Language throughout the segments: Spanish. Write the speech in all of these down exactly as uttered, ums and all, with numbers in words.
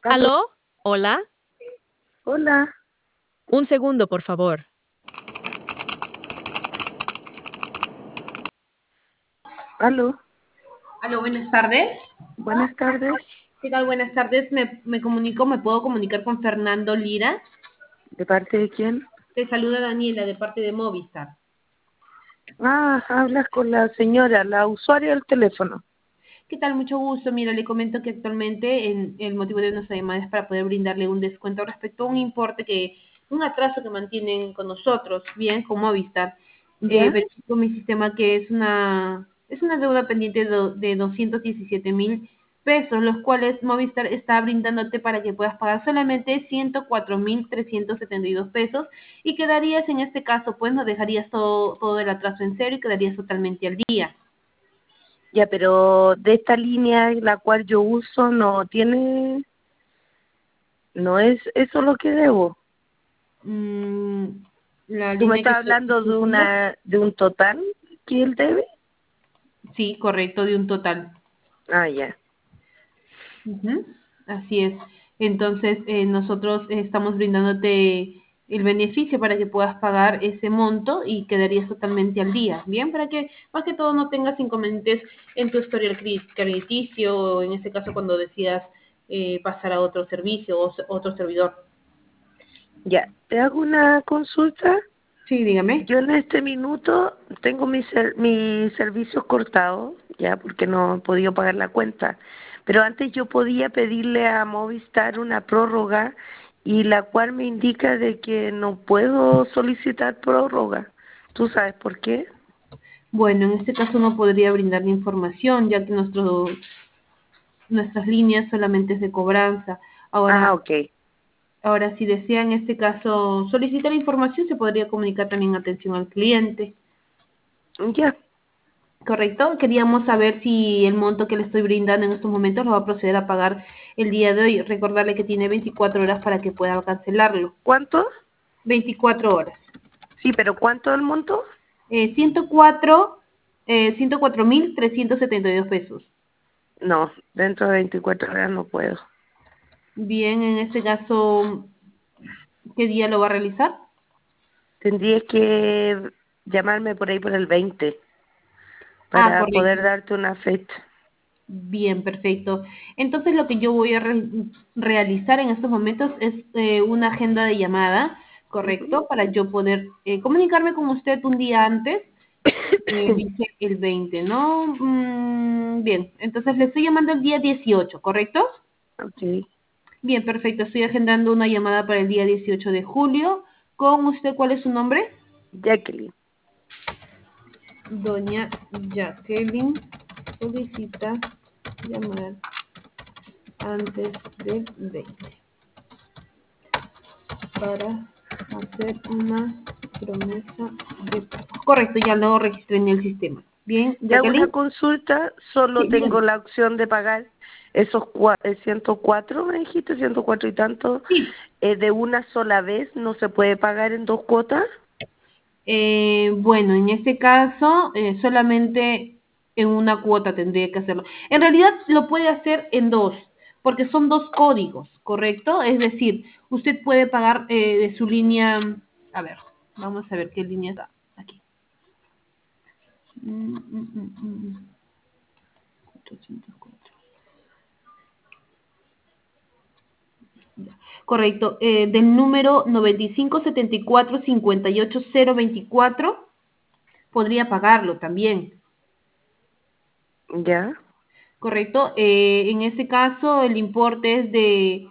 Aló, ¿Aló? ¿Hola? hola, Un segundo, por favor. aló, Aló, buenas tardes. buenas tardes. ¿Qué tal? Buenas tardes. Me, me comunico, me puedo comunicar con Fernando Lira. ¿De parte de quién? Te saluda Daniela de parte de Movistar. Ah, hablas con la señora, la usuaria del teléfono. ¿Qué tal? Mucho gusto. Mira, le comento que actualmente en- el motivo de nuestra llamada es para poder brindarle un descuento respecto a un importe que, un atraso que mantienen con nosotros, bien, con Movistar. Eh, ¿Ya? verifico mi sistema que es una, es una deuda pendiente de, do- de doscientos diecisiete mil pesos, los cuales Movistar está brindándote para que puedas pagar solamente ciento cuatro mil trescientos setenta y dos pesos y quedarías en este caso, pues no dejarías todo, todo el atraso en cero y quedarías totalmente al día. Ya, pero de esta línea la cual yo uso no tiene, no es eso lo que debo. Mm, la ¿Tú me línea que estás estoy hablando de diciendo, una, de un total que él debe? sí, correcto, de un total. Ah, ya. Ujú, así es. Entonces, eh, nosotros eh, estamos brindándote el beneficio para que puedas pagar ese monto y quedarías totalmente al día. Bien, para que más que todo no tengas inconvenientes en tu historial cri- crediticio o en este caso cuando decidas eh, pasar a otro servicio o s- otro servidor. Ya, te hago una consulta. Sí, dígame. Yo en este minuto tengo mis, ser- mis servicios cortados, ya, porque no he podido pagar la cuenta. Pero antes yo podía pedirle a Movistar una prórroga y la cual me indica de que no puedo solicitar prórroga. ¿Tú sabes por qué? Bueno, en este caso no podría brindarle información, ya que nuestro, nuestras líneas solamente es de cobranza. Ah, Ahora, ok. ahora, si desea en este caso solicitar información, se podría comunicar también atención al cliente. Ya. ¿Correcto? Queríamos saber si el monto que le estoy brindando en estos momentos lo va a proceder a pagar el día de hoy. Recordarle que tiene veinticuatro horas para que pueda cancelarlo. ¿Cuánto? veinticuatro horas. Sí, pero ¿cuánto el monto? Eh, ciento cuatro, eh, ciento cuatro mil trescientos setenta y dos pesos. No, dentro de veinticuatro horas no puedo. Bien, en este caso, ¿qué día lo va a realizar? Tendrías que llamarme por ahí por el veinte Ah, para correcto. poder darte una fecha. Bien, perfecto. Entonces lo que yo voy a re- realizar en estos momentos es eh, una agenda de llamada, Ujú. ¿correcto? Para yo poder eh, comunicarme con usted un día antes, eh, dice el veinte, ¿no? Mm, bien, entonces le estoy llamando el día dieciocho, ¿correcto? Ok. Bien, perfecto. Estoy agendando una llamada para el día dieciocho de julio. ¿Con usted cuál es su nombre? Jacqueline. Doña Jacqueline solicita llamar antes del veinte para hacer una promesa de pago. Correcto, ya lo registré en el sistema. Bien, Te hago una Jacqueline. consulta, solo Sí, tengo dígame. la opción de pagar esos cua- eh, ciento cuatro, me dijiste, ciento cuatro y tanto, Sí. eh, de una sola vez, no se puede pagar en dos cuotas. Eh, bueno, en este caso, eh, solamente en una cuota tendría que hacerlo. En realidad lo puede hacer en dos, porque son dos códigos, ¿correcto? Es decir, usted puede pagar eh, de su línea, a ver, vamos a ver qué línea está aquí. Mm, mm, mm, mm, cuatrocientos cuatro. Correcto, eh, del número noventa y cinco setenta y cuatro cincuenta y ocho cero veinticuatro podría pagarlo también. Ya, Correcto, eh, en este caso el importe es de,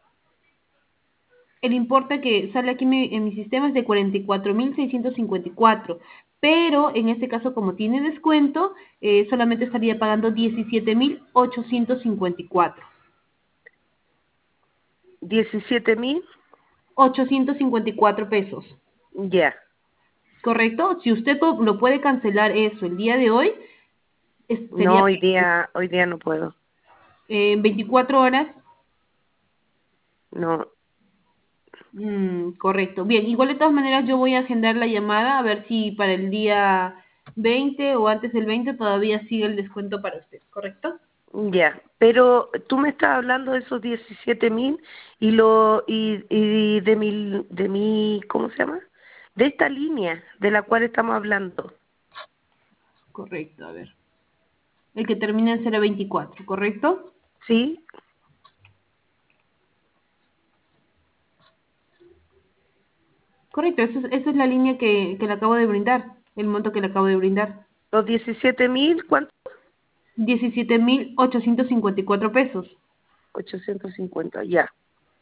el importe que sale aquí en mi, en mi sistema es de cuarenta y cuatro mil seiscientos cincuenta y cuatro, pero en este caso como tiene descuento, eh, solamente estaría pagando diecisiete mil ochocientos cincuenta y cuatro. diecisiete mil, ochocientos cincuenta y cuatro pesos. ya. ¿Correcto? Si usted lo lo puede cancelar eso el día de hoy, es- No, sería hoy día, hoy día no puedo. eh, veinticuatro horas. No, Mm, correcto. Bien, igual de todas maneras yo voy a agendar la llamada a ver si para el día veinte o antes del veinte todavía sigue el descuento para usted, ¿correcto? Ya, pero tú me estás hablando de esos diecisiete mil y lo y, y de mi de mi ¿cómo se llama? De esta línea de la cual estamos hablando. Correcto, a ver. El que termina en cero veinticuatro, ¿correcto? ¿Sí? Correcto, esa es, esa es la línea que, que le acabo de brindar, el monto que le acabo de brindar. Los diecisiete mil, ¿cuánto? Diecisiete mil ochocientos cincuenta y cuatro pesos, Ochocientos cincuenta, ya,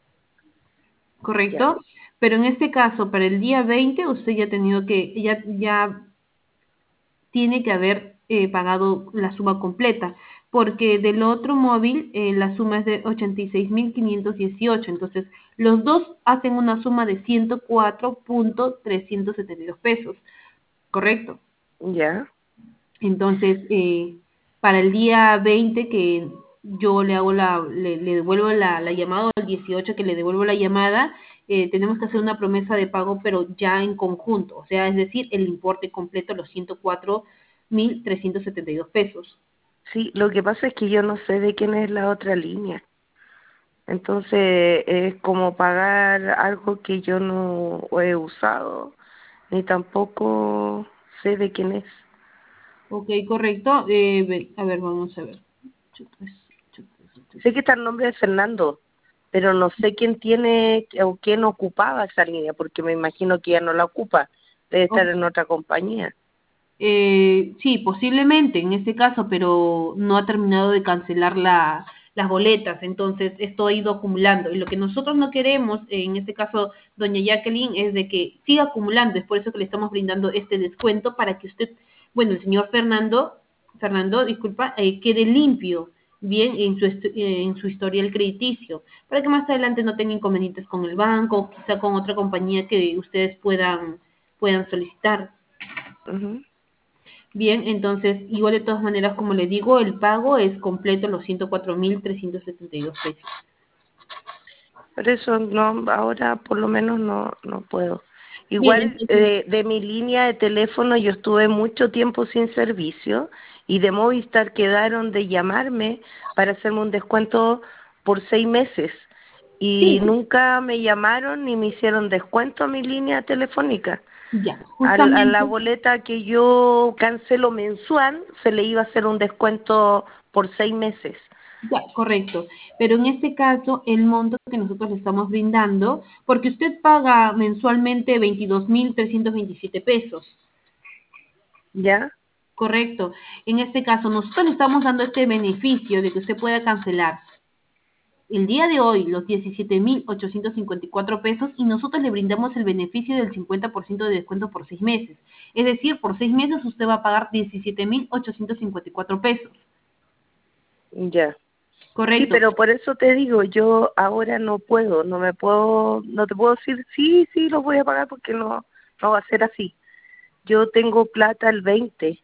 ya, ¿correcto? Pero en este caso, para el día veinte, usted ya ha tenido que, ya, ya tiene que haber eh, pagado la suma completa, porque del otro móvil eh, la suma es de ochenta y seis mil quinientos dieciocho, entonces los dos hacen una suma de ciento cuatro mil trescientos setenta y dos pesos, ¿correcto? ya. Entonces, eh, para el día veinte que yo le hago la, le, le devuelvo la, la llamada, o el dieciocho que le devuelvo la llamada, eh, tenemos que hacer una promesa de pago, pero ya en conjunto, o sea, es decir, el importe completo, los ciento cuatro mil trescientos setenta y dos pesos. Sí, lo que pasa es que yo no sé de quién es la otra línea. Entonces es como pagar algo que yo no he usado, ni tampoco sé de quién es. Ok, correcto. Eh, ve- a ver, vamos a ver. Ocho, tres, ocho, tres, ocho, Sé que tres. está el nombre de Fernando, pero no sé quién tiene o quién ocupaba esa línea, porque me imagino que ya no la ocupa, debe estar Ok. en otra compañía. Eh, sí, posiblemente en este caso, pero no ha terminado de cancelar la, las boletas, entonces esto ha ido acumulando. Y lo que nosotros no queremos, en este caso, doña Jacqueline, es de que siga acumulando. Es por eso que le estamos brindando este descuento para que usted, bueno, el señor Fernando, Fernando, disculpa, eh, quede limpio, bien, en su, est- eh, en su historial crediticio, para que más adelante no tenga inconvenientes con el banco o quizá con otra compañía que ustedes puedan, puedan solicitar. Ujú. Bien, entonces, igual de todas maneras, como le digo, el pago es completo, los ciento cuatro mil trescientos setenta y dos pesos. Por eso no, ahora por lo menos no, no puedo. Bien, Igual entonces, eh, de mi línea de teléfono yo estuve mucho tiempo sin servicio y de Movistar quedaron de llamarme para hacerme un descuento por seis meses y sí, nunca me llamaron ni me hicieron descuento a mi línea telefónica. ya, Al, a la justamente, boleta que yo cancelo mensual se le iba a hacer un descuento por seis meses. ya, correcto. Pero en este caso, el monto que nosotros le estamos brindando, porque usted paga mensualmente veintidós mil trescientos veintisiete pesos, ¿Ya? correcto. En este caso, nosotros le estamos dando este beneficio de que usted pueda cancelar el día de hoy los diecisiete mil ochocientos cincuenta y cuatro pesos y nosotros le brindamos el beneficio del cincuenta por ciento de descuento por seis meses. Es decir, por seis meses usted va a pagar diecisiete mil ochocientos cincuenta y cuatro pesos. Ya. Sí, Correcto. pero por eso te digo, yo ahora no puedo, no me puedo, no te puedo decir, sí, sí, lo voy a pagar porque no, no va a ser así. Yo tengo plata el veinte,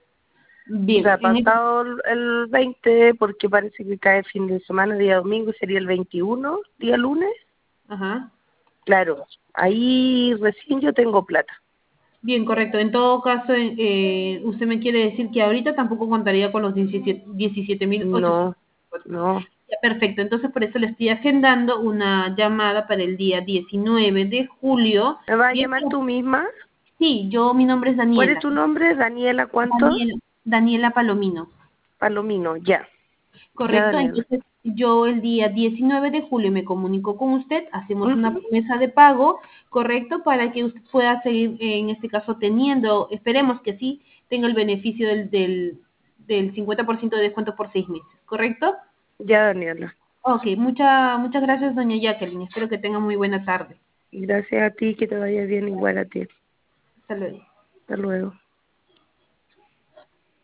o Bien, sea, en es- pasado el el veinte porque parece que cae fin de semana, día domingo, sería el veintiuno, día lunes. ajá. Claro, ahí recién yo tengo plata. Bien, correcto. En todo caso, eh, usted me quiere decir que ahorita tampoco contaría con los diecisiete mil ochocientos. No, no, Ya, perfecto. Entonces, por eso le estoy agendando una llamada para el día diecinueve de julio. ¿me vas a Bien, llamar tú misma? sí, yo, mi nombre es ¿Cuál es Daniela. tu nombre? Daniela, ¿cuánto? Daniela, Daniela Palomino, Palomino, ya, ya ¿correcto? Daniela. Entonces, yo el día diecinueve de julio me comunico con usted, hacemos una Ujú. promesa de pago, ¿correcto? Para que usted pueda seguir, eh, en este caso, teniendo, esperemos que sí, tenga el beneficio del, del, del cincuenta por ciento de descuento por seis meses, ¿correcto? Ya Daniela. Ok, mucha, muchas gracias, doña Jacqueline. Espero que tenga muy buena tarde. Gracias a ti, que te vaya bien igual a ti. Hasta luego. Hasta luego.